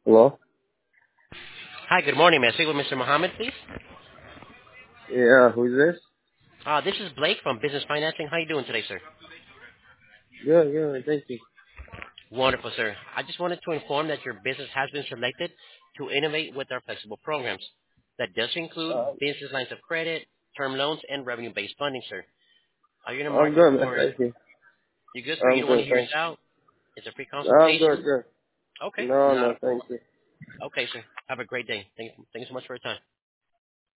Hello? Hi, good morning. May I speak with Mr. Mohammed, please? Yeah, who's this? This is Blake from Business Financing. How you doing today, sir? Good, good, thank you. Wonderful, sir. I just wanted to inform that your business has been selected to innovate with our flexible programs. That does include Uh, business lines of credit, term loans, and revenue-based funding, sir. Are you in the I'm market good, man, for... thank you. You good, sir? You I'm don't want good, to hear us thanks. out? It's a free I'm good, consultation? good. Okay. No, Not no, a thank problem. you. Okay, sir. Have a great day. Thank you so much for your time.